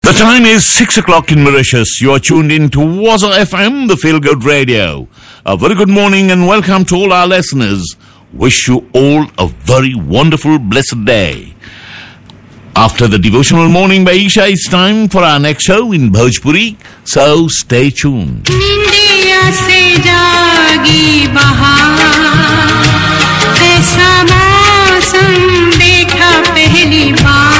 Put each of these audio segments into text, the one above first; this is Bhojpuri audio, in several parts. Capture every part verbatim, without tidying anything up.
The time is six o'clock in Mauritius. You are tuned in to Waza F M, the Feel Good Radio. A very good morning and welcome to all our listeners. Wish you all a very wonderful, blessed day. After the devotional morning by Isha, it's time for our next show in Bhojpuri. So stay tuned. India se jagi bahar, aisa mausam dekha pehli baar.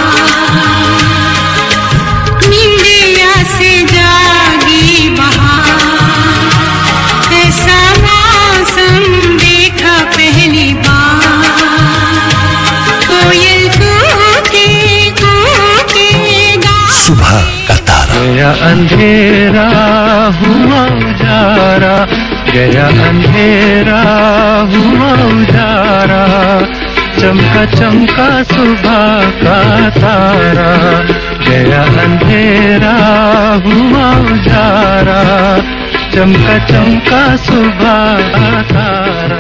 India se jagi bahar, aisa mausam dekha pehli baar. Koyal kooke kooke ga. सुबह का तारा गया अंधेरा हुआ उजारा, गया अंधेरा हुआ उजारा, चमका चमका सुबह का तारा। गया अंधेरा हुआ उजारा, चमका चमका सुबह का तारा।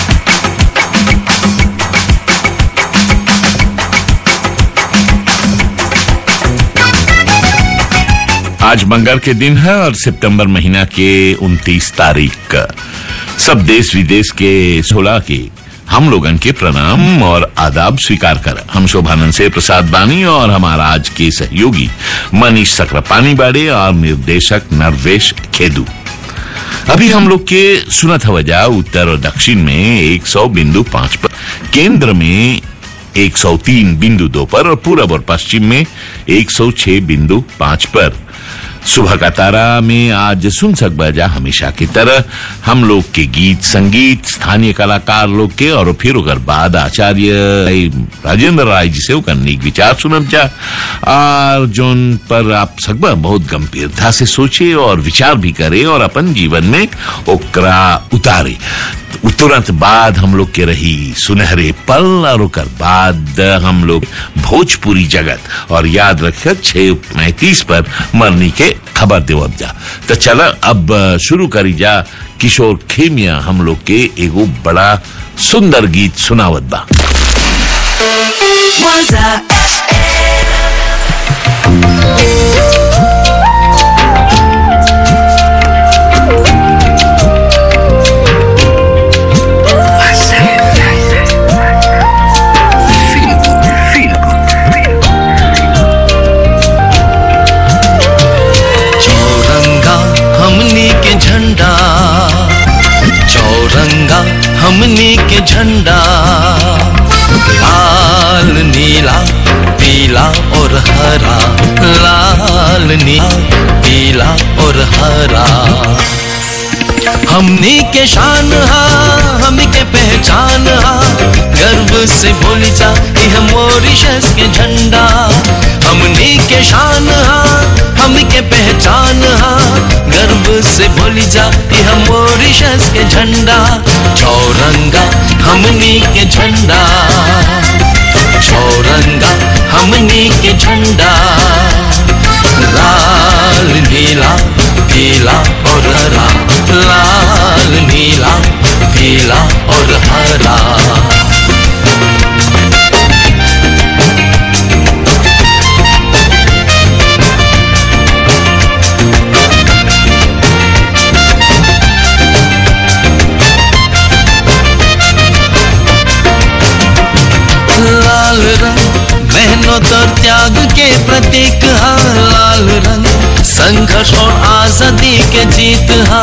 आज मंगल के दिन है और सितंबर महीना के उनतीस तारीख का सब देश विदेश के सोलह के हम लोगन के प्रणाम और आदाब स्वीकार कर हम शोभानंद से प्रसाद बानी और हमारा आज के सहयोगी मनीष सक्रापानी बाड़े और निर्देशक नरवेश खेदू। अभी हम लोग के सुनत हवजा उत्तर और दक्षिण में एक सौ बिंदु पांच पर, केंद्र में एक सौ तीन बिंदु दो पर और पूरब और पश्चिम में एक सौ छह बिंदु पांच पर। सुबह का तारा में आज सुन सक बजा हमेशा की तरह हम लोग के गीत संगीत स्थानीय कलाकार लोग के और फिर उगर बाद आचार्य राजेंद्र राय जी से उकरने विचार सुनब जा और जोन पर आप सकबा बहुत गंभीरता से सोचे और विचार भी करे और अपन जीवन में ओकरा उतारे। तुरंत बाद हम लोग के रही सुनहरे पल और उकर बाद हम लोग भोजपुरी जगत और याद रखिए छह पैंतीस पर मरनी के खबर देवब जा। तो चला अब शुरू करी जा किशोर खेमिया हम लोग के एगो बड़ा सुंदर गीत सुनावत बा। चौरंगा हमनी के झंडा, लाल नीला पीला और हरा, लाल नीला पीला और हरा। हमनी के शान हा, हमनी के पहचान हा, गर्व से बोली जा यह मॉरिशस के झंडा। हमनी के शान हा, हमनी के पहचान हा, गर्व से बोली जा यह मॉरिशस के झंडा। चौरंगा हमनी के झंडा, चौरंगा हमनी के झंडा, लाल नीला पीला और हरा, लाल नीला पीला और हरा। लाल रंग मेहनत और त्याग के प्रतीक हा, लाल रंग संघर्ष और आजादी के जीत हा।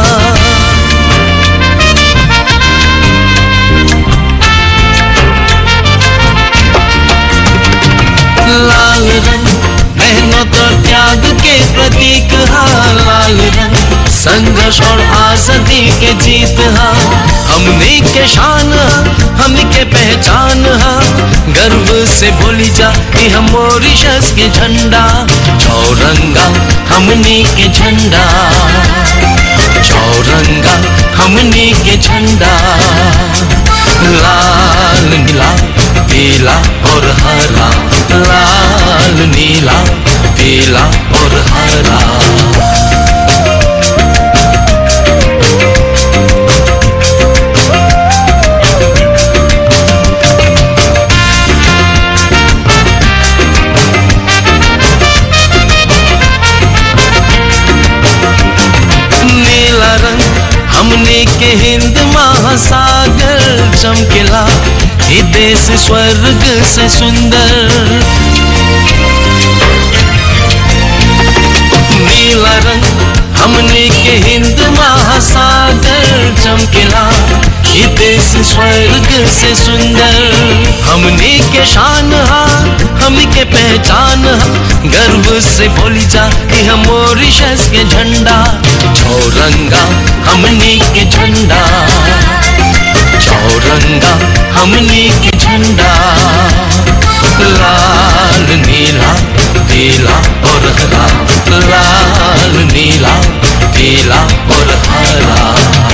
लाल रंग मेहनत और त्याग के प्रतीक हा, लाल रंग संघर्ष और आजादी के जीत हा। हमनी के शान हा, हमनी के पहचान हा, गर्व से बोली जा कि हम मॉरिशस के झंडा। चौरंगा हमनी के झंडा, चौरंगा हमनी के झंडा, लाल नीला पीला और हरा, लाल नीला पीला और हरा। हिंद महासागर चमकेला, ये देश स्वर्ग से सुंदर। नीला रंग हमने के हिंद महासागर चमकेला, ये देश स्वर्ग से सुंदर। हमने के शान हा, हम के पहचान हा, गर्व से बोली जा कि हम मॉरिशस के झंडा। चौरंगा हमने के झंडा, चौरंगा हमने के झंडा। लाल नीला पीला और हरा, लाल नीला पीला और हरा।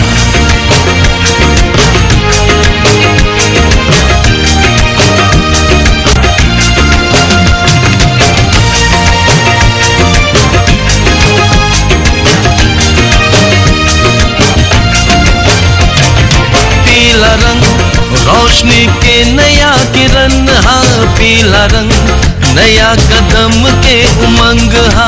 पीला रंग रोशनी के नया किरण हा, पीला रंग नया कदम के उमंग हा।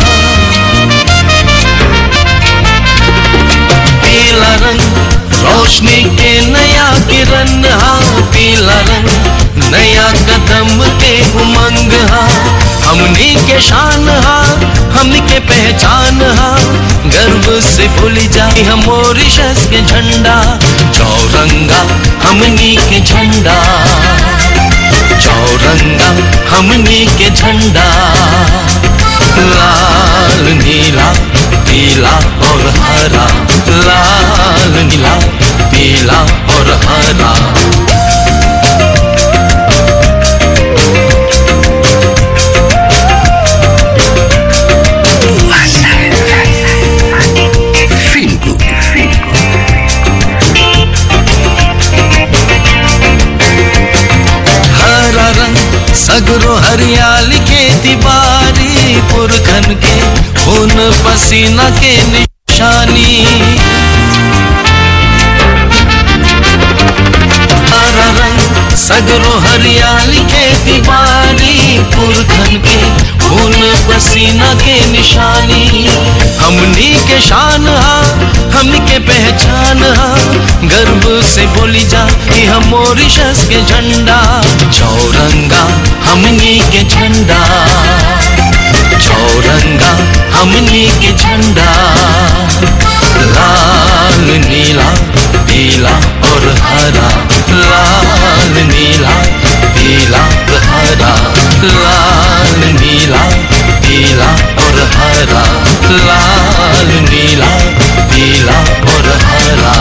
पीला रंग रोशनी के नया किरण हा, पीला रंग नया कदम के उमंग हा। हमनी के शान हा, हमनी के पहचान हा, गर्व से भूली जाए हम मॉरिशस के झंडा। चौरंगा हमनी के झंडा, चौरंगा हमनी के झंडा। लाल नीला पीला और हरा, लाल नीला पीला और हरा। सगरो हरियाली खेती बारी, पुरखन के खून पसीना के निशानी। हरा रंग सगरो हरियाली खेती बारी, पुरखन के खून पसीना के निशानी। हमनी के शान हा, हमनी के पहचान हा, गर्व से बोली जा कि हम मॉरिशस के झंडा। चौरंगा हमनी के झंडा, चौरंगा हमनी के झंडा। लाल नीला पीला और हरा, लाल नीला पीला और हरा, लाल नीला पीला और हरा, लाल नीला पीला और हरा।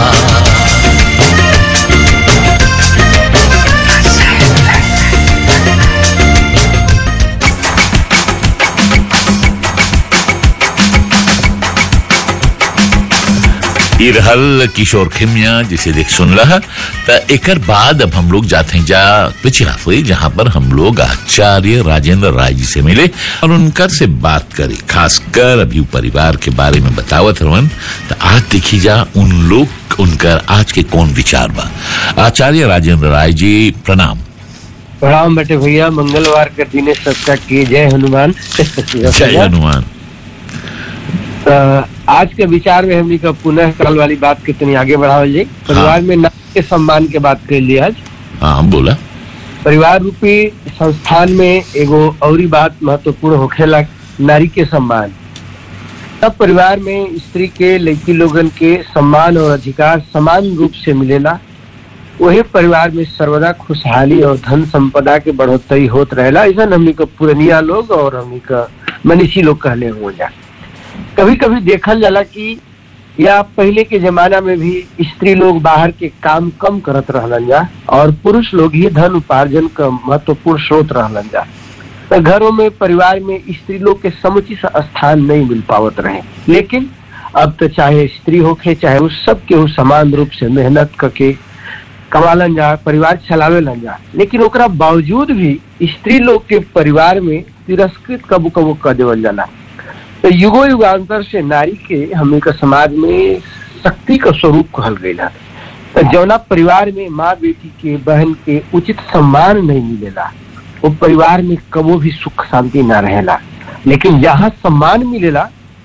इरहल किशोर खिमिया जिसे देख सुन रहा तो एकर बाद अब हम लोग जाते हैं जा पिछला हुए जहां पर हम लोग आचार्य राजेंद्र राय जी से मिले और उनकर से बात करी, खासकर अभी परिवार के बारे में बतावत रवन। तो आज देखी जा उन लोग उनकर आज के कौन विचार बा। आचार्य राजेंद्र राय जी प्रणाम। प्रणाम बेटे भैया, मंगलवार के दिन सबका की जय हनुमान। जय हनुमान। आज के विचार में हमने का पुनः कल वाली बात कितनी आगे बढ़ावल जाए। परिवार में नारी के सम्मान के बात कर लिया आज। हाँ हम बोला परिवार रूपी संस्थान में एगो औरी बात महत्वपूर्ण होखेला, नारी के सम्मान। तब परिवार में स्त्री के लड़की लोगन के सम्मान और अधिकार समान रूप से मिलेला, वही परिवार में सर्वदा खुशहाली और धन संपदा के बढ़ोतरी होत रहेला। ऐसा हमनी का पुरनिया लोग और हमनी का मनीषी लोग कहले हो जा। कभी कभी देखल जाला कि या पहले के जमाना में भी स्त्री लोग बाहर के काम कम करत रहलन जा और पुरुष लोग ही धन उपार्जन का महत्वपूर्ण स्रोत रहलन जा। तो घरों में परिवार में स्त्री लोग के समुचित स्थान नहीं मिल पावत रहे। लेकिन अब तो चाहे स्त्री होके चाहे उस सब के उस समान रूप से मेहनत करके कमालन जा, परिवार चलावेलन जा। लेकिन ओकरा बावजूद भी स्त्री लोग के परिवार में तिरस्कृत कबू कबू कर देवल जाला। तो युगो युगांतर से नारी के हमने का समाज में शक्ति का स्वरूप कहल गया। तो जौना परिवार में माँ बेटी के बहन के उचित सम्मान नहीं मिलेला, वो परिवार में कबो भी सुख शांति ना रहेला। लेकिन जहाँ सम्मान मिलेला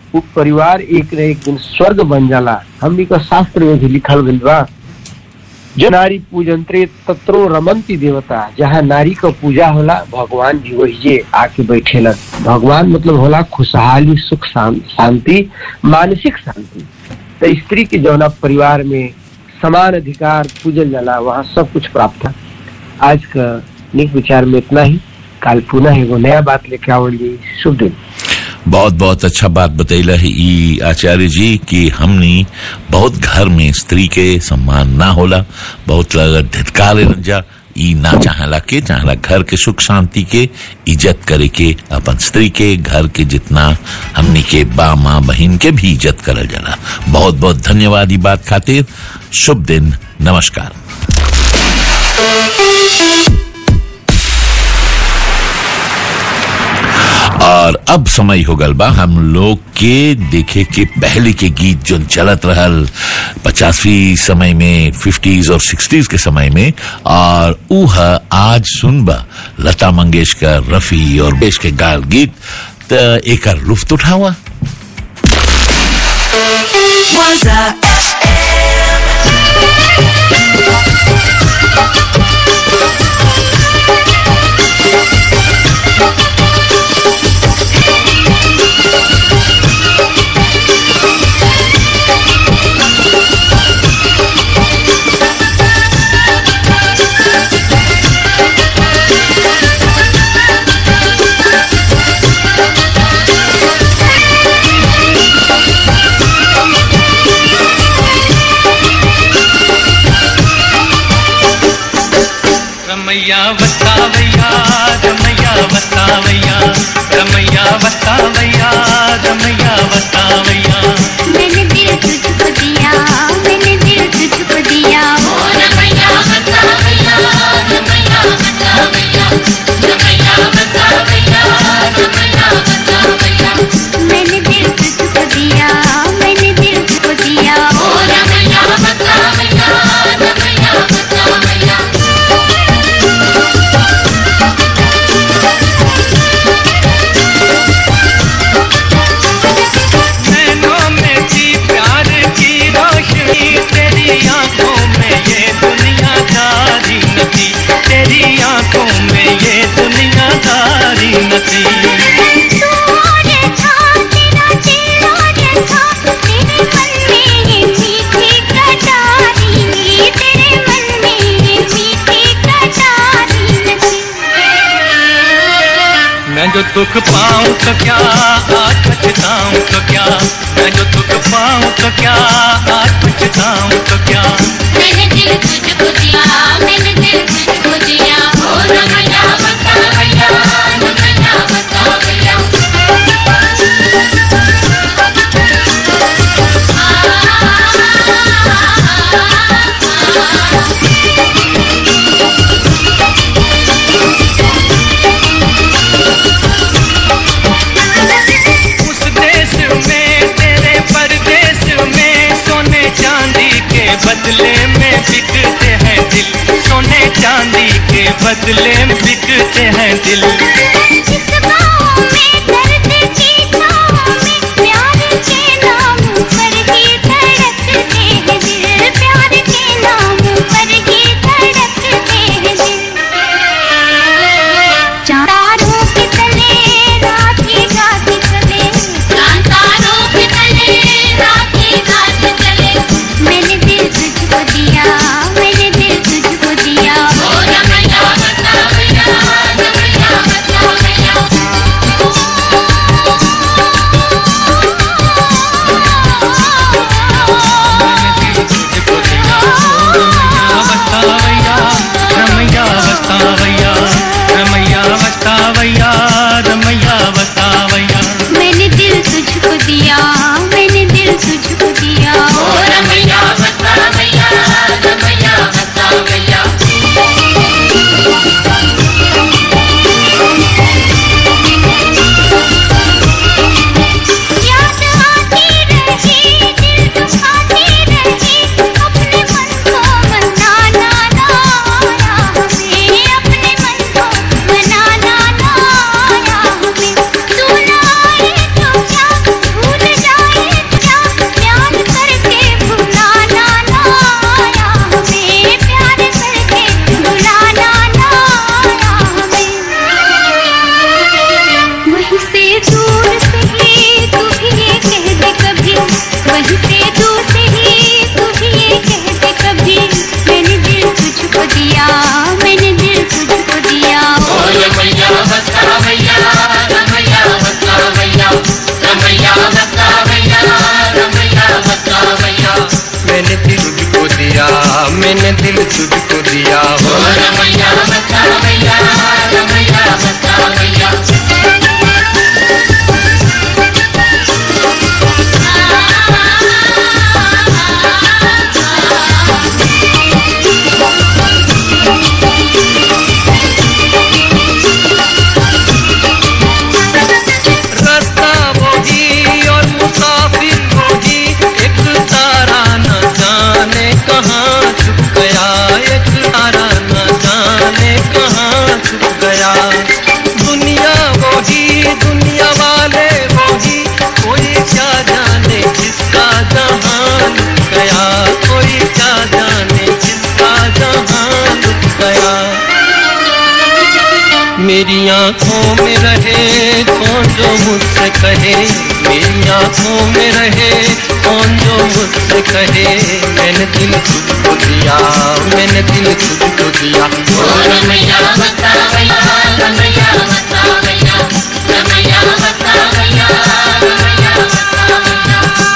वो परिवार एक न एक दिन स्वर्ग बन जाला। हमनी का शास्त्र में भी लिखल गइल बा, जो नारी पूजंत्रे तत्रो रमंती देवता, जहाँ नारी का पूजा होला भगवान जी वही आके बैठेलन। भगवान मतलब होला खुशहाली, सुख, शांति, मानसिक शांति। तो स्त्री के जौना परिवार में समान अधिकार पूजल जाला, वहाँ सब कुछ प्राप्त है। आज का निक विचार में इतना ही। काल पुनः एगो नया बात लेके आवली। शुभ दिन। बहुत बहुत अच्छा बात बतैला है ई आचार्य जी कि हमनी बहुत घर में स्त्री के सम्मान ना होला, बहुत लोग धिक्कारे जा, ई ना चाहला के चाहला घर के सुख शांति के इज्जत करे के, अपन स्त्री के घर के जितना हमनी के बा माँ बहन के भी इज्जत करल जाला। बहुत बहुत धन्यवाद ई बात खातिर। शुभ दिन, नमस्कार। और अब समय हो गल बा हम लोग के देखे के पहले के गीत जो चलत रहल पचासवीं समय में, फिफ्टीज और सिक्सटीज के समय में, और ऊह आज सुनबा लता मंगेशकर, रफी और बेश के गाल गीत। त एक लुफ्त उठावा। रमैया बतावैया, रमैया बतावैया, रमैया बतावैया, रमैया बतावैया। मैंने दिल तुझको दिया, मैंने दिल तुझको दिया। ओ रमैया बतावैया, रमैया बतावैया, रमैया बतावैया, रमैया बतावैया। मैंने दिल तुझको दिया, मैंने दिल तुझको दिया। ओ रमैया बतावैया, रमैया बतावैया। मैं जो दुख पाऊं तो क्या आज पछताऊं तो क्या, मैं जो दुख पाऊं तो क्या आज पछताऊं तो क्या। मैंने दिल तुझको दिया, मैंने दिल तुझको दिया। ओ रमैया बतावैया, रमैया बतावैया। बदले में बिकते हैं दिल, सोने चांदी के बदले में बिकते हैं दिल। जिस गाँव में दर्द की छाँव में प्यार के नाम पर ही धड़कते हैं दिल, प्यार के नाम पर ही धड़कते हैं दिल। तारों के तले रात की रात चले, तारों के तले रात की रात चले। मैंने दिल तुझको दिया, मैंने दिल तुझको दिया। ओ रमैया बतावैया, मेरी आंखों में रहे कौन जो मुझसे कहे, मेरी आंखों में रहे कौन जो मुझसे कहे, मैंने दिल तुझको दिया, मैंने दिल तुझको दिया। ओ रमैया बता गया, रमैया बता गया, रमैया बता गया, रमैया बता गया।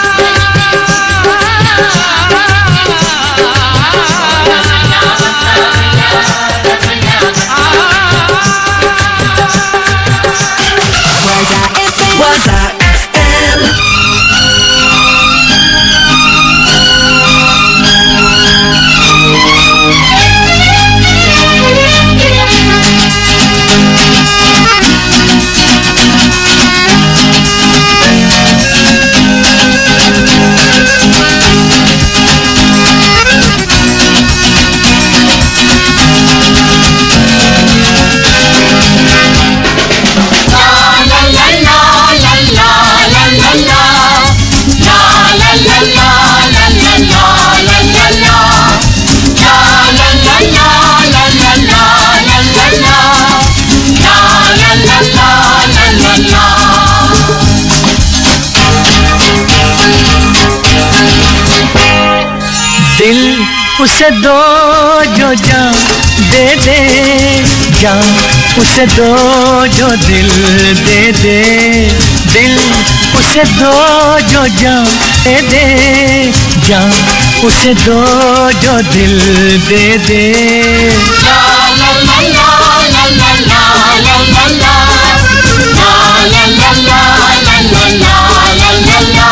उसे दो जो जान दे दे, जान उसे दो जो दिल दे दे, दिल उसे दो जो जान दे दे, जान उसे दो जो दिल दे दे। ला ला ला ला ला ला ला ला ला ला ला ला ला ला ला ला ला ला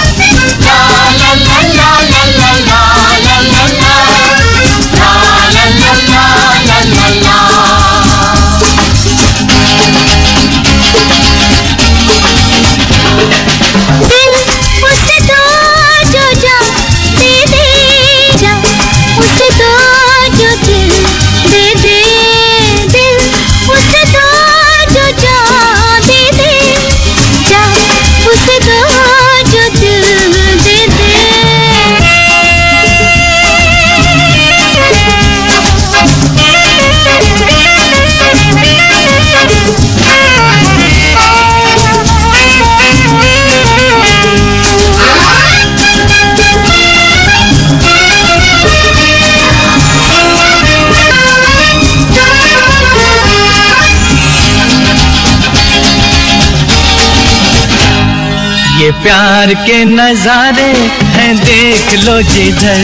ये प्यार के नजारे हैं देख लो जिधर,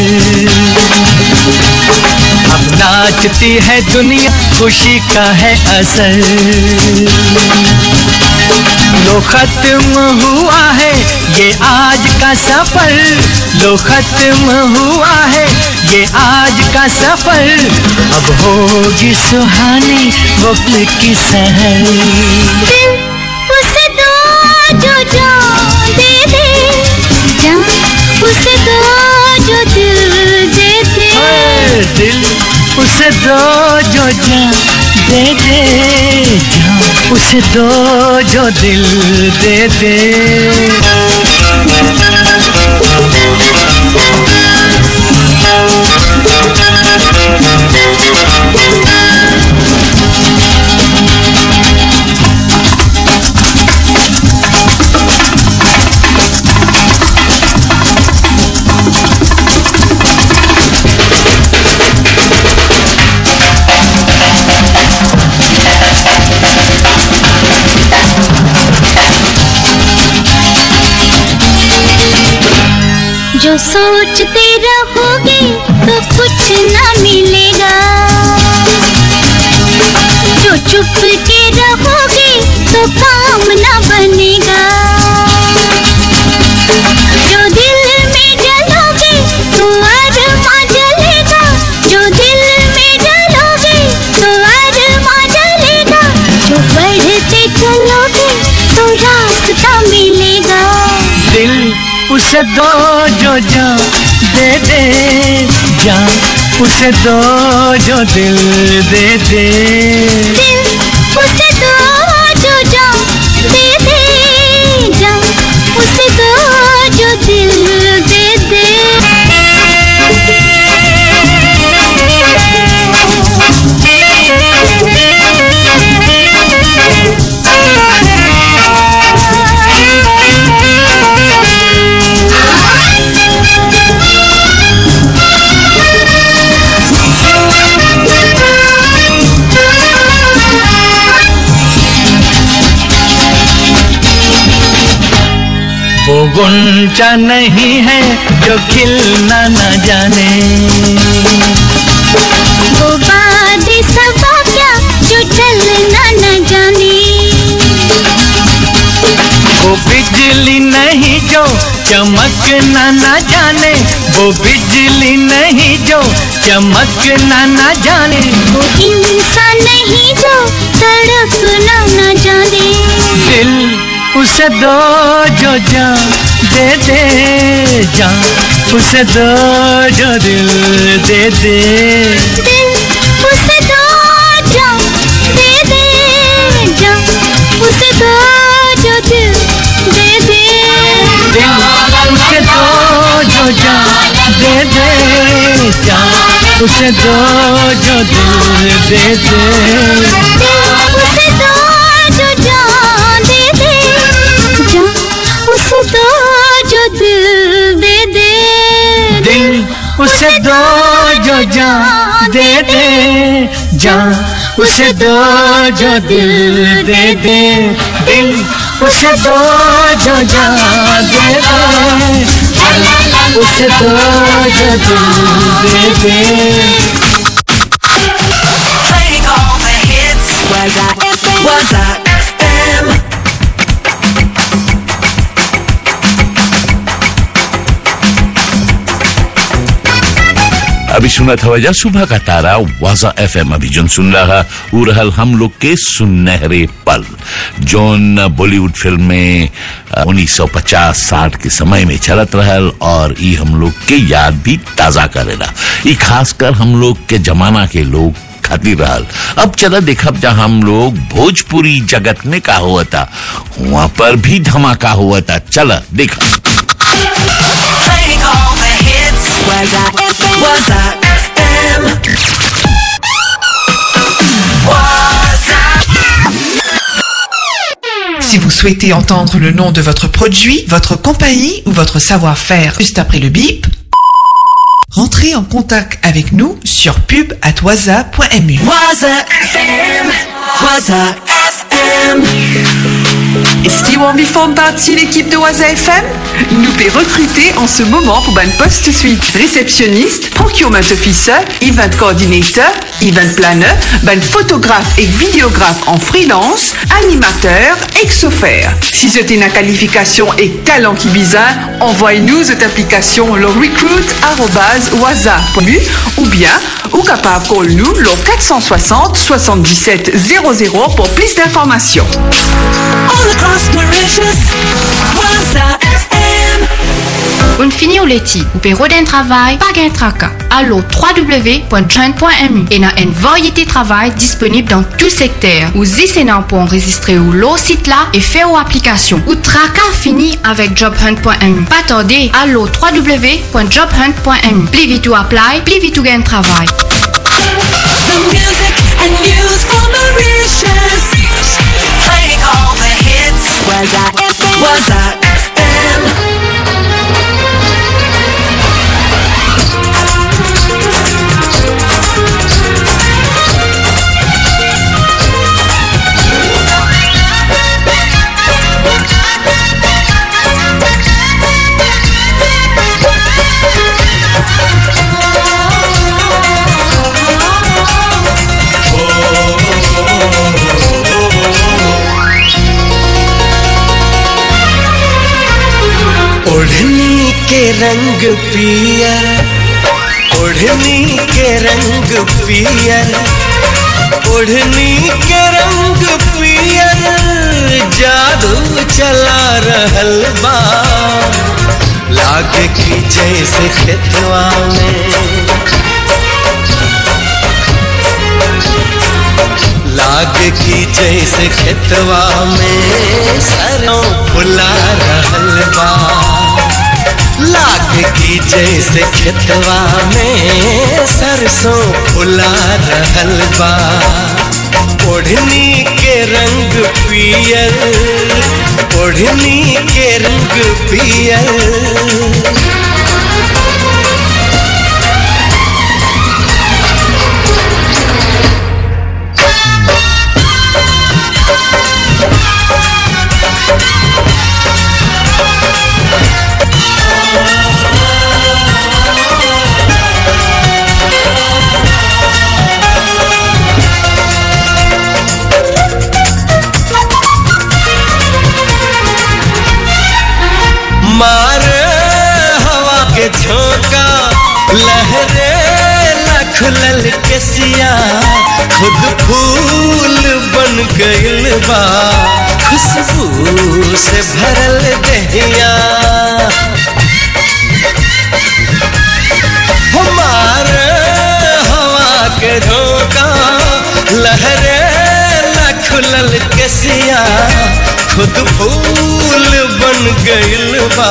अब नाचती है दुनिया खुशी का है असर। लो खत्म हुआ है ये आज का सफर, लो खत्म हुआ है ये आज का सफर, अब होगी सुहानी वो पल की सहर। उसे दो जो जान दे दे, जान उसे दो जो दिल दे दे, दिल उसे दो जो जान दे दे, जान उसे दो जो दिल दे दे। जो सोचते रहोगे तो कुछ ना मिलेगा, जो चुप के रहोगे तो काम ना बनेगा, जो दिल में जलोगे तो अरमा जलेगा, जो दिल में जलोगे तो अरमा जलेगा, जो बढ़ते चलोगे तो रास्ता मिलेगा। दिल उसे दो जो जान दे दे, जान उसे दो जो दिल दे दे, दिल उसे दो जो जान दे दे, जान उसे दो जो दिल दे दे। वो गुंचा नहीं है जो खिलना न जाने, वो बादे सबा क्या जो चलना न जाने, वो बिजली नहीं जो चमकना न जाने, वो बिजली नहीं जो चमकना न जाने, वो इंसान नहीं जो तड़पना न जाने, दिल उसे दो जो जान दे दे, जान उसे दो जो दिल दे दे, दिल उसे दो जान दे दे, जान उसे दो जो दिल दे दे, दिल उसे दो जो जान दे दे, जान उसे दो जो दिल दे दे, दिल उसे दो जो जान दे दे, जान उसे दो जो दिल दे दे, दिल उसे दो जो जान दे दे, जान उसे दो जो दिल दे दे, दिल उसे दो जो जान दे दे, उसे दो जो दिल दे दे. Playing all the hits. Waza F M. Waza F M. अभी सुना था वजह सुबह का तारा वाजा एफएम. अभी जोन सुन रहा वो रहल हम लोग के सुनहरे पल जोन बॉलीवुड फिल्म में उन्नीस सौ पचास साठ के समय में चलत रहल और ये हम लोग के याद भी ताजा करेला. ये खासकर हम लोग के जमाना के लोग खातिर रहल. अब चला देखब जहां हम लोग भोजपुरी जगत में का हुआ था वहां पर भी धमाका हुआ था. चला देखा. Playing all the hits. Waza F M. Waza F M. Waza. Si vous souhaitez entendre le nom de votre produit, votre compagnie ou votre savoir-faire juste après le bip, rentrez en contact avec nous sur pub arobase waza point m u. Waza F M. Waza F M. Est-ce que vous avez fait partie de l'équipe de Waza F M? Nous pouvons recruter en ce moment pour un poste suite réceptionniste, procurement officer, event coordinator, event planner, un photographe et vidéographe en freelance, animateur, ex-offert. Si c'est une qualification et talent qui bizarre, envoyez-nous cette application le recruit arobase waza point m u ou bien ou capable call nous le quatre cent soixante soixante-dix-sept zéro zéro pour plus d'informations. All across Mauritius. Waza F M. Un fini ou leti, ou pe roden travail, pas gain traka. Allo w w w point joint point m u et na une variété de travail disponible dans tout secteur. Ou zisénan pour enregistrer ou l'au site là et faire ou application. Ou traka fini avec job hunt point m u. Pas tarder, allo w w w point job hunt point m u. Plus vite ou apply, plus vite ou gain travail. The music and news for Mauritius. Playing all the hits. Waza F M. Waza F M. ओढ़नी के रंग पियर, ओढ़नी के रंग पियर, ओढ़नी के रंग पियर, जादू चला रहल बा. लागे की जैसे खेतवा में, लागे की जैसे खेतवा में सरों फुला रहल बा. लाग की जैसे खेतवा में सरसों फुला रहल बा. ओढ़नी के रंग पियर, ओढ़नी के रंग पियर. खुलल केसिया खुद फूल बन गइल बा खुशबू से भरल दहिया हमारे हवा के झोंका लहरे न खुलल केसिया खुद फूल बन गइल बा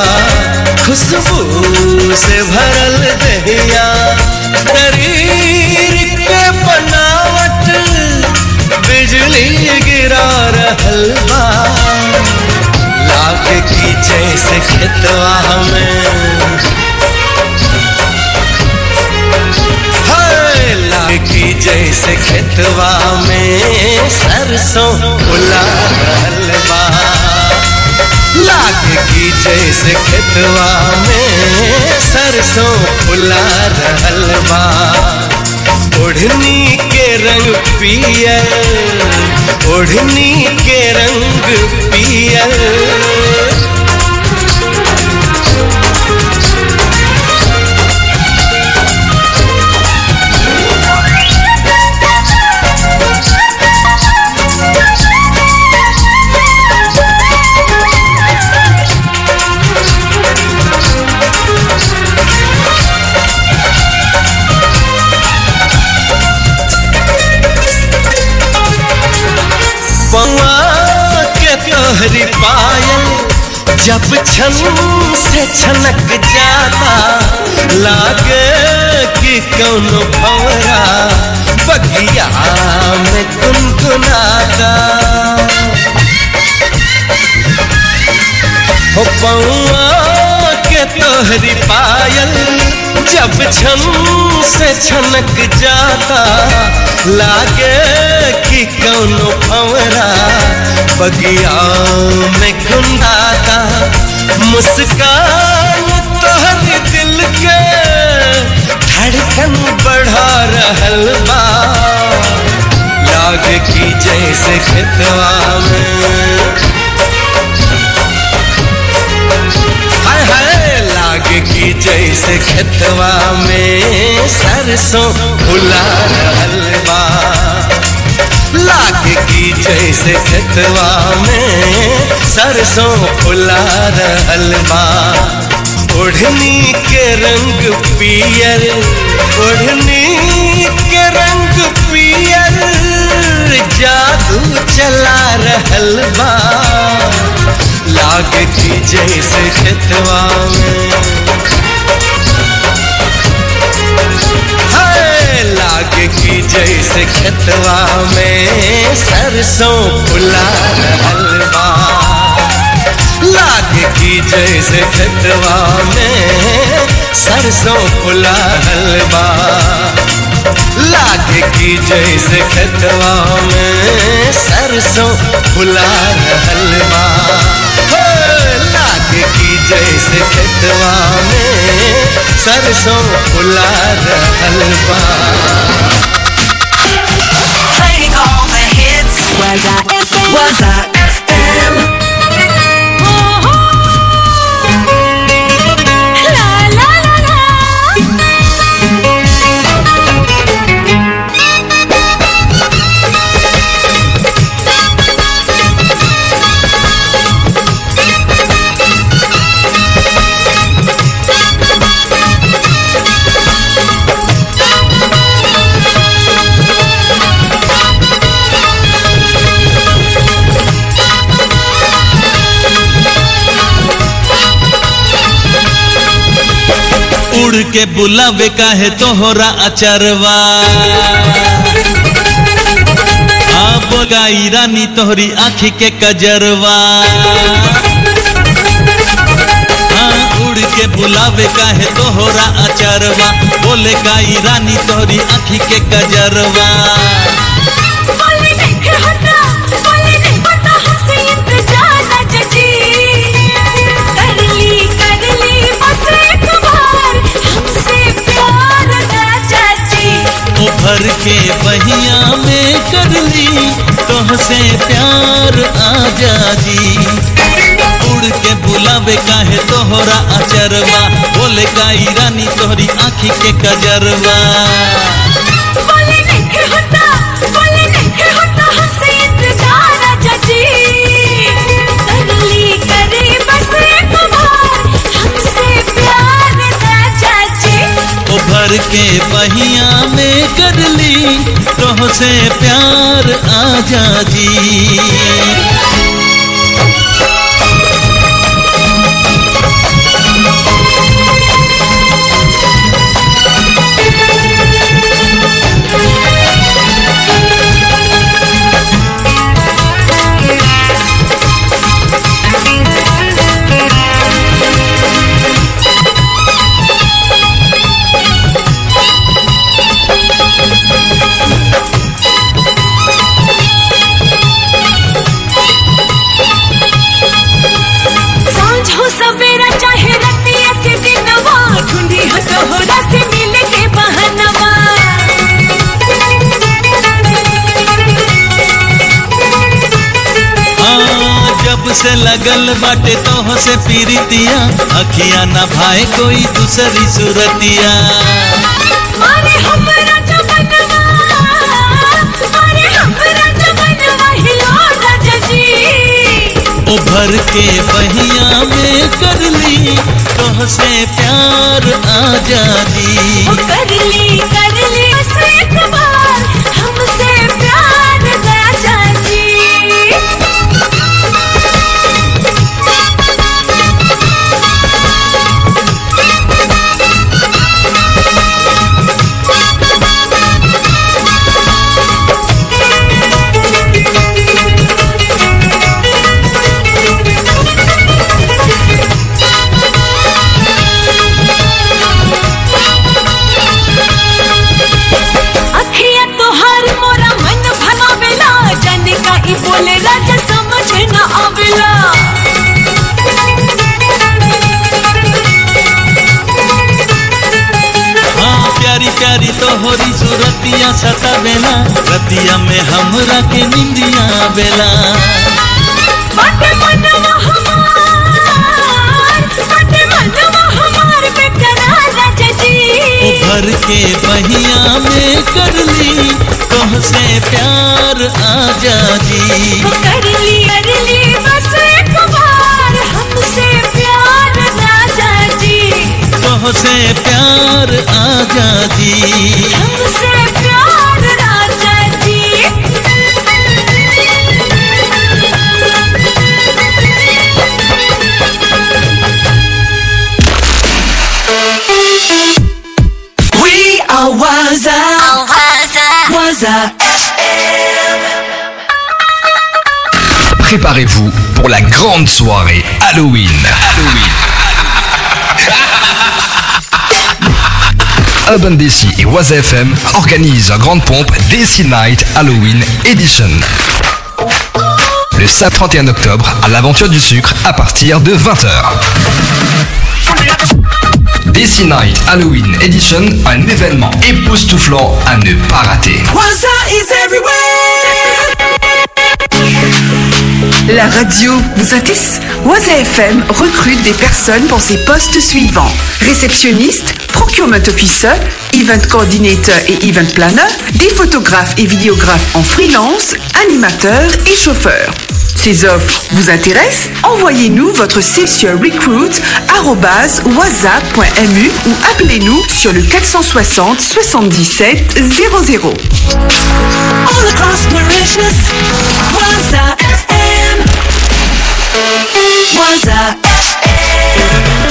खुशबू से भरल दहिया शरीर के बनावट बिजली गिरा रहल बा लागे की जैसे खेतवा में हाय लागे की जैसे खेतवा में सरसों फुला रहल बा लागे की जैसे खेतवा में सरसों फुला रहल बा ओढ़नी के रंग पियर ओढ़नी के रंग पियर बउआ के तोहरी पायल जब छन से छनक जाता लागे कि कौनो भंवरा बगिया में गुनगुनाता हो बउआ के तोहरी पायल जब छन से छनक जाता लागे कि कौनो भंवरा बगिया में गुनगुनाता मुस्कान तोहर दिल के धड़कन बढ़ा रहल बा लागे कि जैसे खेतवा में हाय हाय लागे कि जैसे खेतवा में सरसों फुला रहल बा लागे की जैसे खेतवा में सरसों फुला रहल बा ओढ़नी के रंग पियर ओढ़नी के रंग पियर जादू चला रहल बा लागे की जैसे खेतवा में लागे की जैसे खेतवा में सरसों फुला रहल बा लागे की जैसे खेतवा में सरसों फुला रहल बा लागे की जैसे खेतवा में सरसों फुला रहल बा लागे की जैसे खेतवा में सरसों फुला रहल बा Playing all the hits. Waza F M. Waza F M. उड़ के बुलावे काहे तोहरा अचरवा आप गाई रानी तोहरी आँखी के कजरवा हाँ उड़ के बुलावे काहे तोहरा अचरवा बोले गाई रानी तोहरी आँखी के कजरवा भर के बहिया में कर ली तोहसे प्यार आजादी उड़ के बुलावे काहे तोहरा अचरवा बोले गाई रानी तोहरी आँखी के कजरवा बोले नहीं होता बोले नहीं होता हमसे इंतजार राजा जी करली करे बस एक बार हमसे प्यार राजा जी ओ भर के पहिया में कर ली तोह से प्यार आजा जी से लगल बाटे तोह से पीरितिया अखियां ना भाए कोई दूसरी सूरतिया मारे हमरा जबनवा मारे हमरा जबनवा हिलो राजा जी ओ भर के पहिया में कर ली तोह से प्यार आजा दी ओ कर ली कर ली बस एक बार हमसे प्यार राजा जी बोले राजा समझ न आवेला हाँ प्यारी प्यारी तोहरी सूरतिया सतावेला रतिया में हमरा के निंदिया बेला बाटे मनवा हमार बाटे मनवा हमार बेकरार राजा जी ओ भर के पहिया में कर ली तोह से प्यार आजा जी ओ कर ली कर ली बस एक बार हमसे प्यार राजा जी तोह से प्यार आजा जी हमसे प्यार राजा जी We are Waza Waza F M. Préparez-vous pour la grande soirée Halloween. Halloween. Urban D C et Waza F M organisent en grande pompe D C Night Halloween Edition. Le samedi trente et un octobre à l'Aventure du Sucre à partir de vingt heures. D C Night Halloween Edition, un événement époustouflant à ne pas rater. Waza is everywhere. La radio vous attisse. Waza F M recrute des personnes pour ces postes suivants: réceptionniste, procurement officer, event coordinator et event planner, des photographes et vidéographes en freelance, animateurs et chauffeurs. Ces offres vous intéressent? Envoyez-nous votre C sur recruit arobase waza point m u ou appelez-nous sur le quatre cent soixante soixante-dix-sept zéro zéro. All across Mauritius, Waza F M. Waza F M.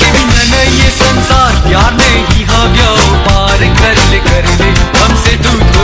प्यार नहीं हाँ गया पार कर ले कर ले हमसे तू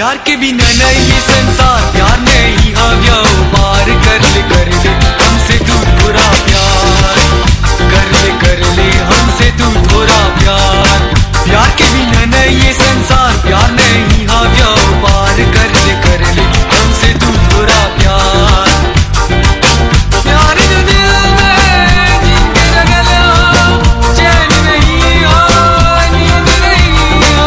प्यार के बिना नहीं ये संसार प्यार नहीं आव्या पार कर ले कर ले हमसे तू थोड़ा प्यार कर ले कर ले हमसे तू थोड़ा प्यार प्यार के बिना नहीं ये संसार प्यार नहीं आव्या पार कर ले कर ले हमसे तू थोड़ा प्यार प्यार जो दिल में जिनके लगल चैन नहीं आ नींद नहीं आ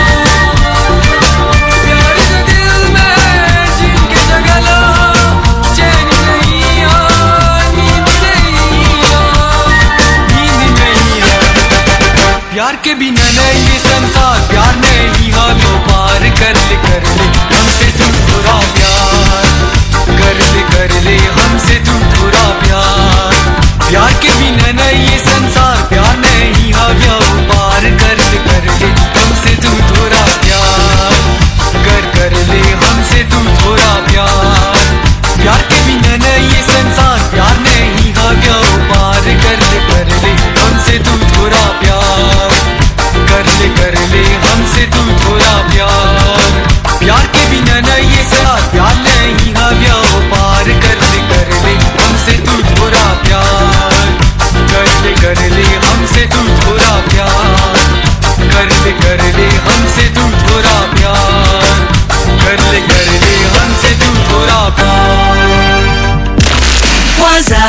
प्यार जो दिल में जिनके लगल चैन नहीं आ नींद नहीं आ नींद नहीं आ प्यार के बिना नहीं ये संसार प्यार नहीं आ लो पार कर ले कर ले हमसे तू थोड़ा प्यार कर ले कर ले हमसे तू थोड़ा प्यार प्यार के बिना नहीं ये संसार प्यार नहीं आ गया पार कर ले कर ले हमसे तू थोड़ा प्यार कर कर ले हमसे तू थोड़ा प्यार प्यार के बिना नहीं ये संसार प्यार नहीं आ गया पार कर ले कर ले हमसे तू थोड़ा प्यार कर ले कर ले हमसे तू थोड़ा प्यार प्यार के बिना नहीं ये संसार प्यार नहीं आ गया पार कर ले कर ले हमसे तू थोड़ा प्यार कर ले कर ले हमसे तू थोड़ा प्यार कर ले कर ले हमसे तू थोड़ा प्यार कर ले कर ले हमसे तू थोड़ा प्यार Waza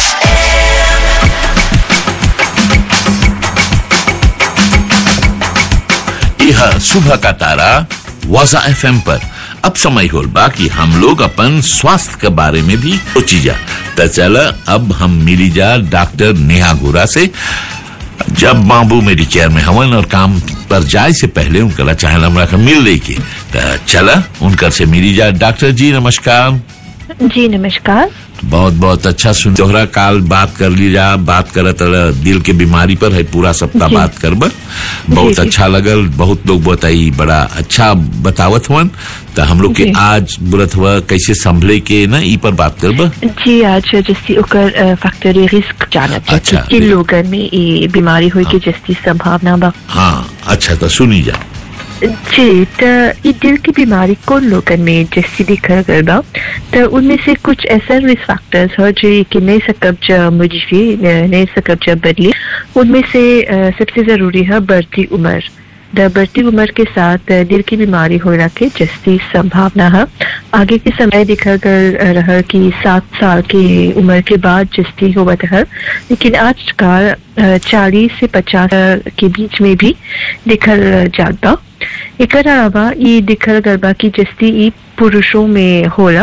यह सुबह का तारा वाजा एफएम पर अब समय होल बा कि हम लोग अपन स्वास्थ्य के बारे में भी सोची जा। तो चल अब हम मिली जा डॉक्टर नेहा गोरा से। जब बाबू मेरी चेयर में हवन और काम पर जाए से पहले उनका चाहे हमरा के मिल रही के तो चला उनकर से मिली जा। डॉक्टर जी नमस्कार। जी नमस्कार। बहुत बहुत अच्छा सुन जोहरा काल बात कर ली जा बात करत दिल के बीमारी पर है पूरा सप्ताह बात करब बहुत अच्छा लगल। बहुत लोग बताई बड़ा अच्छा बतावत हुआ तो हम लोग के आज बुरत हुआ कैसे संभले के ना ई पर बात करब। जी आज जैसी ओकर फैक्टरी रिस्क जानत है अच्छा, कि लोगन में ये बीमारी होई के जैसी संभावना बा। हाँ अच्छा तो सुनी जा। जी तो ये दिल की बीमारी कौन लोगन में जैसी दिखा गल बा तो उनमें से कुछ ऐसा रिस्क फैक्टर्स है जो कि नहीं सकब जा मुझे नहीं सकब जा बदली। उनमें से सबसे जरूरी है बढ़ती उम्र। द बढ़ती उम्र के साथ दिल की बीमारी होने के जैसी संभावना है। आगे के समय देखा गल रहा कि सात साल की उम्र के बाद जस्ती होता है लेकिन आजकल चालीस से पचास के बीच में भी दिखल जाता। एक अलावा ये दिखल गल बा कि जस्ती ये पुरुषों में होला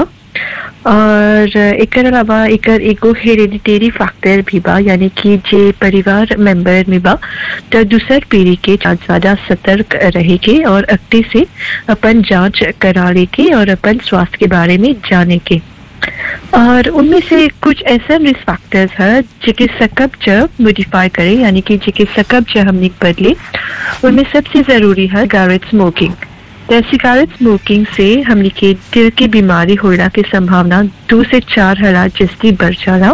और एक अलावा एक एगो हेरिडिटरी फैक्टर भी बा यानी कि जे परिवार मेंबर में बा तो दूसर पीढ़ी के ज्यादा सतर्क रहे के और अक्ति से अपन जांच करा ले के और अपन स्वास्थ्य के बारे में जाने के। और उनमें से कुछ ऐसा रिस्क फैक्टर्स है जिके सकब जब मॉडिफाई करे यानी कि जिके सकब जब हमने बदले। उनमें सबसे जरूरी है सिगरेट स्मोकिंग। तो सिगरेट स्मोकिंग से हमने के दिल की बीमारी होने की संभावना दो से चार हजार जस्ती बढ़ जाला।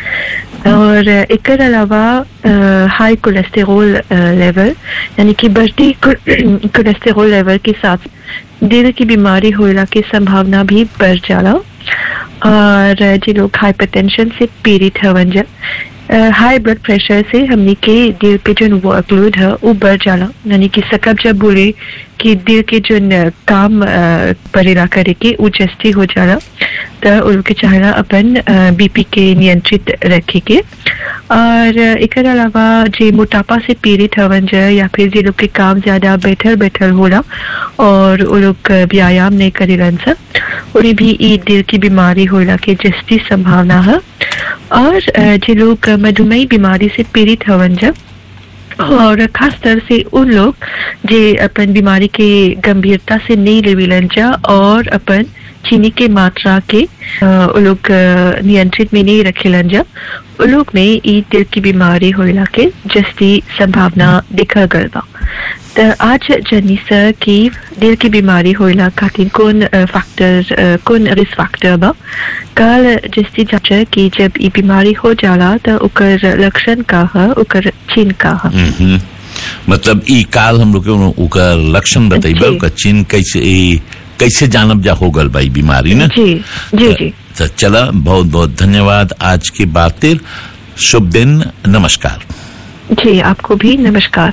और एक अलावा हाई कोलेस्टेरोल लेवल यानी कि बढ़ती कोलेस्टेरोल लेवल के साथ दिल की बीमारी होने की संभावना भी बढ़ जाला। और जो लोग हाइपरटेंशन से पीड़ित हवन जा हाई ब्लड प्रेशर से हमने के दिल पे जो वर्कलोड है वो बढ़ जाला यानी कि सकब जब बोले कि दिल के जो काम परेला करे के वो जस्ती हो जाला तो उनके चाहना अपन बीपी के नियंत्रित रखे के। और एक अलावा जो मोटापा से पीड़ित हवन जाए या फिर जो लोग के काम ज्यादा बैठल बैठल होला और वो लोग व्यायाम नहीं करे रहन उन्हें भी ई दिल की बीमारी होने के जस्ती संभावना है। और जो लोग मधुमेह बीमारी से पीड़ित हवन जा और खास तरह से उन लोग जो अपन बीमारी के गंभीरता से नहीं लेविलन जा और अपन चीनी के मात्रा के वो लोग नियंत्रित में नहीं रखेलन जा उन लोग में ई दिल की बीमारी होने के जस्ती संभावना देखा गल बा। तो आज जनी सर की दिल की बीमारी होइला खातिर कौन फैक्टर कौन रिस्क फैक्टर बा कल जस्ती जांच की जब ई बीमारी हो जाला तो ओकर लक्षण का है ओकर चिन्ह का है। मतलब ई काल हम लोग के ओकर लक्षण बताइबा ओकर चिन्ह कैसे कैसे जानब जा हो गल भाई बीमारी ना जी जी जी तो चला बहुत बहुत धन्यवाद आज की बातें शुभ दिन नमस्कार जी आपको भी नमस्कार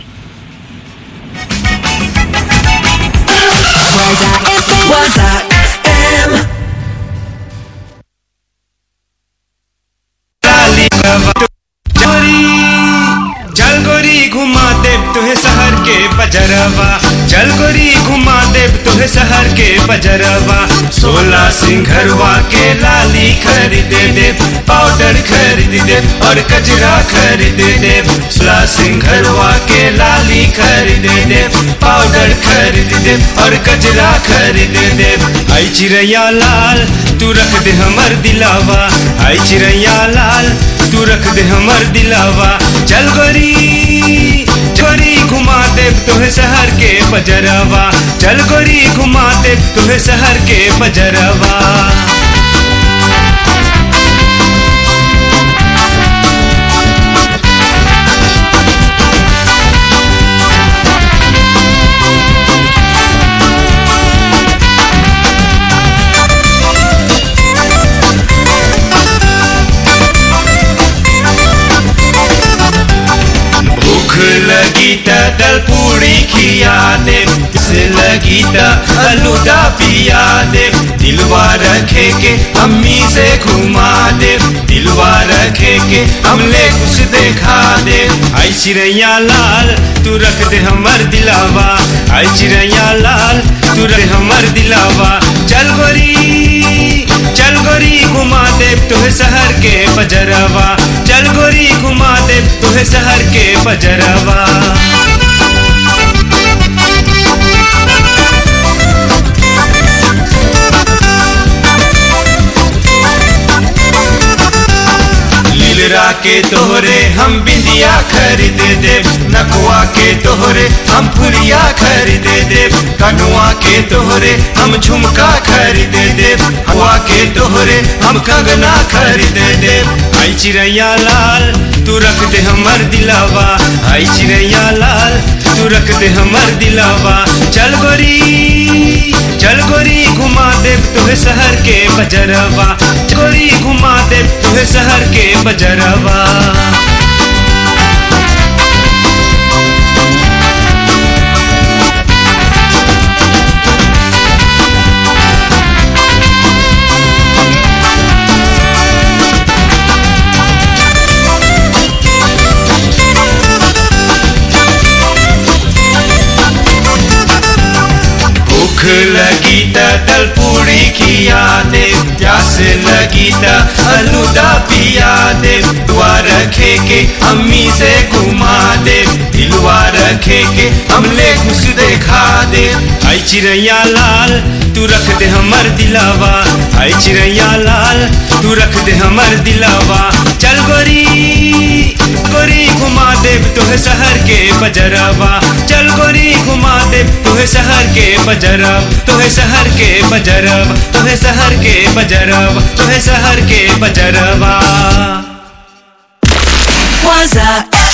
Waza F M. चल गोरी घुमा देव तुहे शहर के बजरवा चल गोरी घुमा देव तुहे शहर के बजरवा सोलह सिंघरवा के लाली खरीद देव पाउडर खरीद देव और कजरा खरीद देव सोलह सिंघरवा के लाली खरीद देव पाउडर खरीद देव और कजरा खरीद देव आई चिड़ैया लाल तू रख दे हमर दिलावा आई चिड़ैया लाल तू रख दे हमर दिलावा चल गोरी गोरी घुमा देव तुहे शहर के बजरवा चल गोरी घुमा देव तुहे शहर के बजरवा लगी त दल पूरी खिया दे से लगी त अलूदा पिया दे दिलवा रखे के अम्मी से घुमा दे दिलवा रखे के हमले कुछ देखा दे आई चिड़ैया लाल तू रख दे हमर दिलावा आई चिड़ैया लाल तू रख हमर दिलावा चल गोरी चल गोरी घुमा दे तुहे शहर के बजरवा चल गोरी घुमा दे तुहे शहर के बजरवा लीलरा के तोहरे हम बिंदिया खरीद देव नकुआ के तोहरे हम फुलिया खरीद देव कनुआ के तोहरे हम झुमका खरीद देव हवा के तोहरे हम कंगना खरीद देव आई चिड़ैया लाल तू रख दे हमर दिलावा आई चिड़ैया लाल तू रख दे हमर दिलावा चल गोरी चल गोरी घुमा देव तुहे शहर के बजरवा गोरी घुमा देव तुहे शहर के बजरवा लगी त दल पूरी खिया दे प्यास लगी त अलूदा पिया दे दुआ रखे के अम्मी से घुमा दे दिलवा रखे के हमले कुछ देखा दे आई चिड़ैया लाल तू रख दे हमर दिलावा आई चिड़ैया लाल तू रख दे हमर दिलावा चल गोरी गोरी घुमा देव तुहे शहर के बजरवा चल गोरी घुमा देव तुहे शहर के बजरवा तुहे शहर के बजरवा तुहे शहर के बजरवा तुहे शहर के बजरवा Waza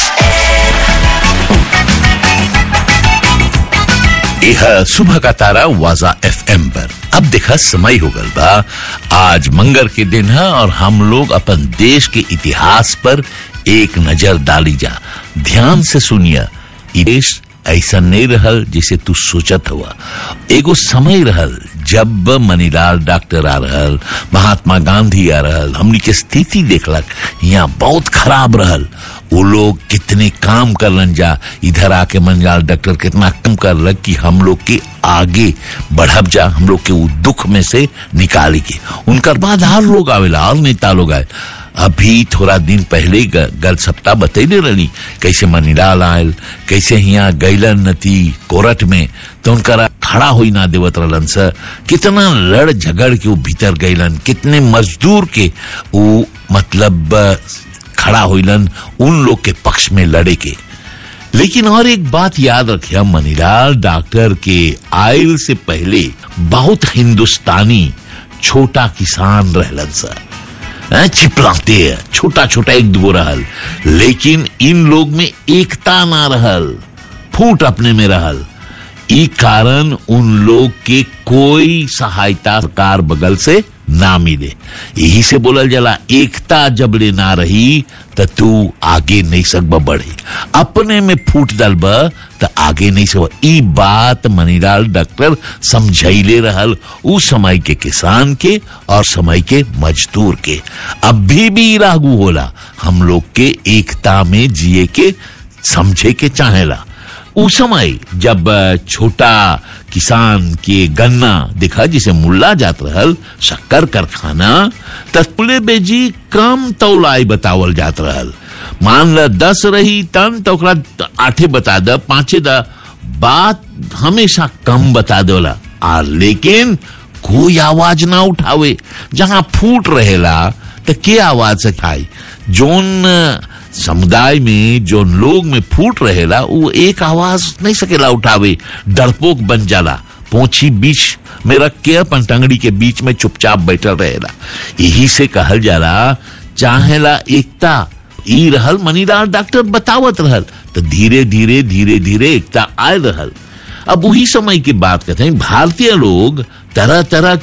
यह सुबह का तारा वाजा एफएम पर अब देखा समय हो गल बा आज मंगर के दिन है और हम लोग अपन देश के इतिहास पर एक नजर डाली जा ध्यान से सुनिया देश ऐसा नहीं रहल जिसे तू सोचत हुआ एगो समय रहल जब मनीलाल डॉक्टर आ रहल महात्मा गांधी आ रहल हमनी के स्थिति देखलक यहाँ बहुत खराब रहल वो लोग कितने काम करलन जा इधर आके मनीलाल डॉक्टर कितना कम करलक कि हम लोग के आगे बढ़ब जा हम लोग के वो दुख में से निकाली के उनकर बाद हर लोग आवेला और नेता लोग आए अभी थोड़ा दिन पहले गल सप्ताह बतैले रही कैसे मनीलाल आयल कैसे यहाँ गैलन नती कोर्ट में तो उनका खड़ा होई ना देवत रहलन सर कितना लड़ झगड़ के वो भीतर गैलन कितने मजदूर के वो मतलब खड़ा होइलन उन लोग के पक्ष में लड़े के लेकिन और एक बात याद रखिए मनीलाल डॉक्टर के आयल से पहले बहुत हिंदुस्तानी छोटा किसान रहलन सर चिपलाते है छोटा छोटा एक दो रहल लेकिन इन लोग में एकता ना रहल फूट अपने में रहल ई कारण उन लोग के कोई सहायता सरकार बगल से ना मिले। यही से बोलल जला एकता जब ले ना रही त तू आगे नहीं सकब बढ़े, अपने में फूट दलब त आगे नहीं सकब। ई बात मनीलाल डॉक्टर समझैले रहल उस समय के किसान के और समय के मजदूर के। अभी भी लागू होला, हम लोग के एकता में जिए के समझे के चाहेला। उस समय जब छोटा किसान के गन्ना दिखा जिसे मुल्ला जात रहल शक्कर कारखाना तस्पुले बेजी कम तौलाई बतावल जात रहल। मान ल दस रही तन तो ओकरा आठे बता द, पांचे द, बात हमेशा कम बता देला। आ लेकिन कोई आवाज ना उठावे, जहां फूट रहेला तो के आवाज से खाई। जोन समुदाय में जो लोग में फूट रहेला वो एक आवाज नहीं सकेला उठावे, डरपोक बन जाला, पोछी बीच में रख के अपन टंगड़ी के बीच में चुपचाप बैठल रहेला। यही से कहल जाला चाहेला एकता। ई रहल मनीलाल डॉक्टर बतावत रहल तो धीरे धीरे धीरे धीरे एकता आए रहल। अब वही समय की बात करते हैं, भारतीय लोग तरह तरह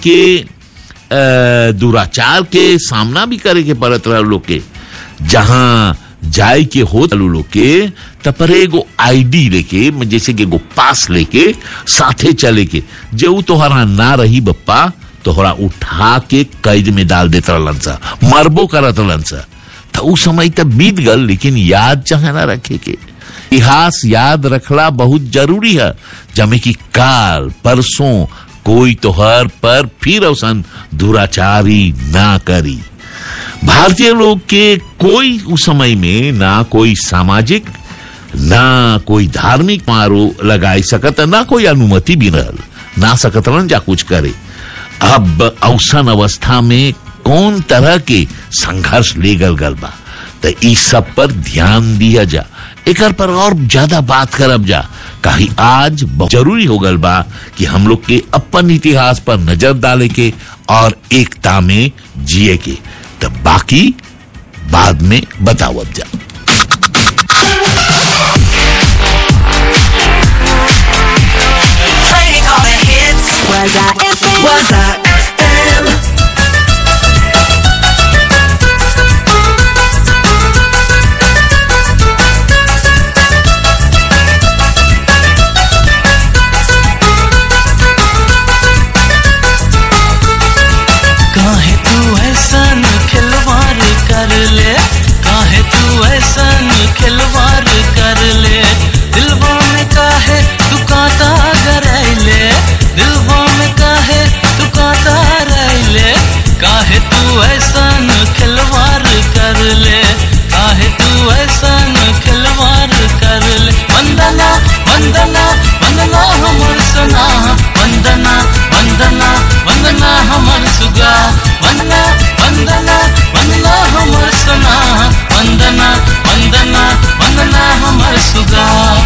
के दुराचार के सामना भी करे के पड़त रहल लोग के। जहां जाय के हो लोग के तपर एगो आईडी लेके, जैसे कि एगो पास लेके साथे चले के, जो तोहरा ना रही बप्पा तोहरा उठा के कैद में डाल देता रहलन सा, मरबो करत रहलन सा। तो उस समय तब बीत गल, लेकिन याद चाहे ना रखे के। इतिहास याद रखला बहुत जरूरी है, जमे की काल परसों कोई तोहर पर फिर अवसन दुराचारी ना करी। भारतीय लोग के कोई उस समय में ना कोई सामाजिक ना कोई धार्मिक मारो लगाई सकत, ना कोई अनुमति भी रहल, ना सकत रहन जा कुछ करे। अब औसन अवस्था में कौन तरह के संघर्ष ले गल गल बा, तो इस सब पर ध्यान दिया जा, एकर पर और ज्यादा बात करब जा। कहीं आज बहुत जरूरी हो गल बा कि हम लोग के अपन इतिहास पर नजर डाले के और एकता में जिए के। तब बाकी बाद में बतावत जा। काहे तू ऐसन खिलवाड़ कर ले, काहे तू ऐसन खिलवाड़ कर ले, दिलवा में काहे तू कांटा गरैले, दिलवा में काहे तू कांटा रैले, काहे तू ऐसन खिलवाड़ कर ले, काहे तू ऐसन खिलवाड़ कर ले। वंदना वंदना वंदना हमर सोना, वंदना वंदना वंदना हमर सुगा, वंदना वंदना वंदना हमर सोना, वंदना वंदना वंदना हमर सुगा।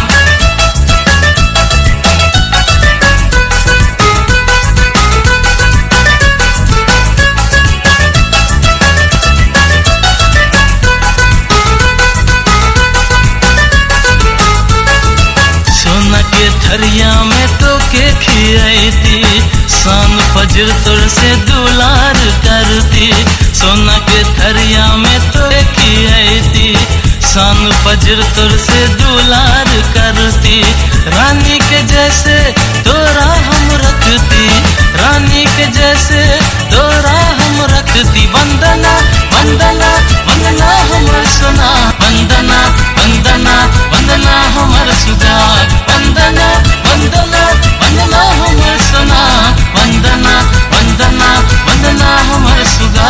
सोना के थरिया में तो के खियाती, शान फजर तोर से दुलार करती, सोना के थरिया में तो खियाती, शान फजर तोर से दुलार करती, रानी के जैसे तोरा हम रखती, रानी के जैसे तोरा हम रखती। वंदना वंदना वंदना हमर सोना, वंदना वंदना वंदना हमर सुगा, वंदना वंदना वंदना हमर सोना, वंदना वंदना वंदना हमर सुगा।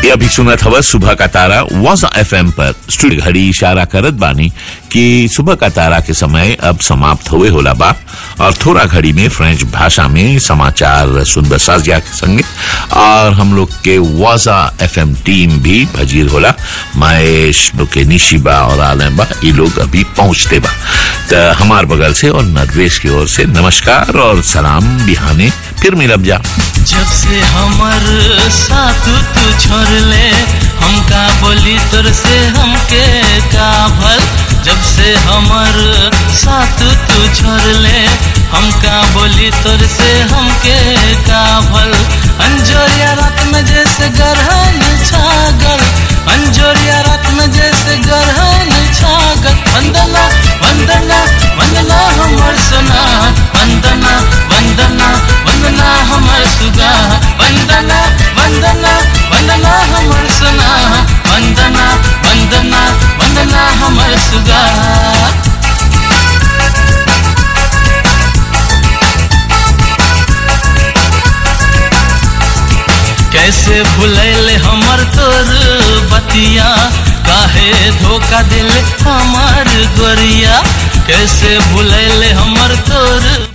ये अभी सुना था बस सुबह का तारा वाजा एफएम पर। स्टूडियो घड़ी इशारा करत बानी कि सुबह का तारा के समय अब समाप्त हुए होला बा और थोड़ा घड़ी में फ्रेंच भाषा में समाचार सुन बसाजिया के संगे और हम लोग के वाजा एफएम टीम भी भजीर होला। महेश के निशिबा और आलम्बा ये लोग अभी पहुंचते बा। तो हमार बगल से और नरवेश की ओर से नमस्कार और सलाम। बिहाने फिर मिलब जा। जब से हमर साथ तू छोड़ ले हमका बोली तोर से हमके का भल। जब से हमर साथ तू छोड़ ले हमका बोली तोर से हमके का भल। अंजोरिया रात में जैसे गरहन छागल, अंजोरिया रात में जैसे गरहन छागल। वंदना वंदना वंदना हमर सोना, वंदना वंदना वंदना हमर सुगा। वंदना वंदना वंदना हमर सोना, वंदना वंदना वंदना हमर सुगा। कैसे भुलैले हमर तोर बतिया, काहे धोखा दिल हमर गोरिया। कैसे भुलैले हमर तोर